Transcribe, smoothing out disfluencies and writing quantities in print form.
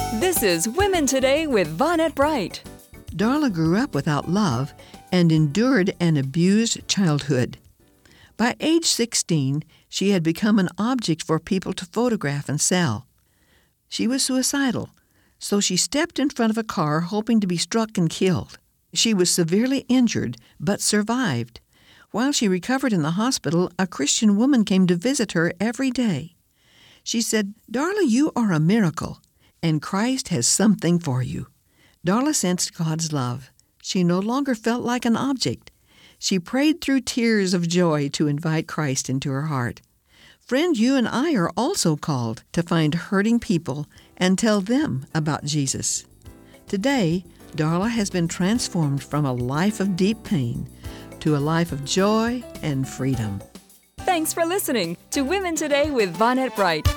This is Women Today with Vonette Bright. Darla grew up without love and endured an abused childhood. By age 16, she had become an object for people to photograph and sell. She was suicidal, so she stepped in front of a car hoping to be struck and killed. She was severely injured, but survived. While she recovered in the hospital, a Christian woman came to visit her every day. She said, "Darla, you are a miracle, and Christ has something for you." Darla sensed God's love. She no longer felt like an object. She prayed through tears of joy to invite Christ into her heart. Friend, you and I are also called to find hurting people and tell them about Jesus. Today, Darla has been transformed from a life of deep pain to a life of joy and freedom. Thanks for listening to Women Today with Vonette Bright.